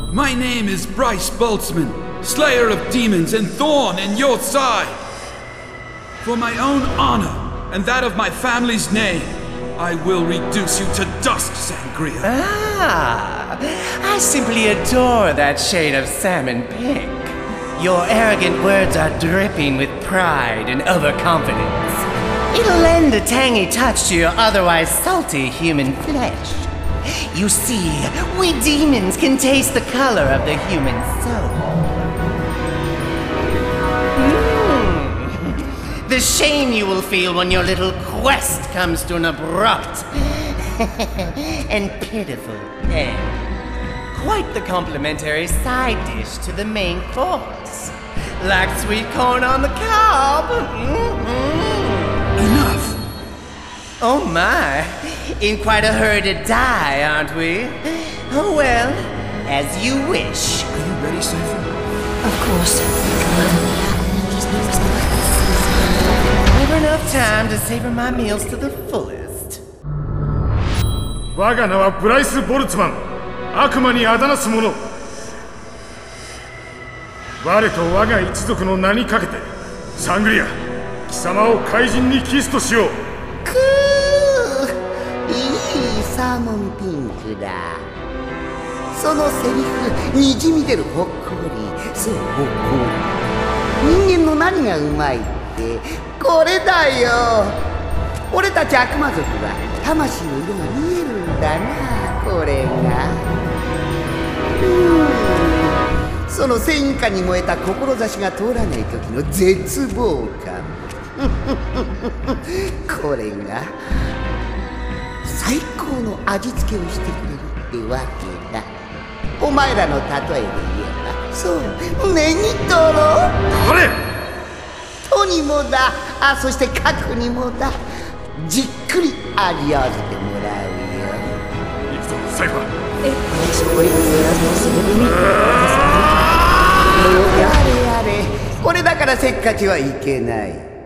My name is Bryce Boltzmann, Slayer of Demons and Thorn in your side. For my own honor and that of my family's name, I will reduce you to dust, Sangria. I simply adore that shade of salmon pink. Your arrogant words are dripping with pride and overconfidence. It'll lend a tangy touch to your otherwise salty human flesh. You see, we demons can taste the color of the human soul. The shame you will feel when your little quest comes to an abrupt and pitiful end. Quite the complimentary side dish to the main course. Like sweet corn on the cob. Enough! Oh my, in quite a hurry to die, aren't we? Oh well, as you wish. Are you ready, Cypher? Of course. Never enough time to savor my meals to the fullest. 我が名はブライス・ボルツマン、悪魔にあだなす者。我と我が一族の名にかけて、サングリア、貴様を怪人にキスとしよう。 くー、いいサーモンピンクだ。そのセリフにじみ出るほっこり、そうほっこり。人間の何がうまいってこれだよ。俺たち悪魔族は魂の色が見えるんだな、これが。その戦火に燃えた志が通らない時の絶望感これが最高の味付けをしてくれるってわけだ。お前らの例えで言えば、そうネギトロ。 これとにもだ、そして核にもだ。じっくり味わわせてもらうよ。 行くぞ、サイファー。 やれやれ、これだからせっかちはいけない。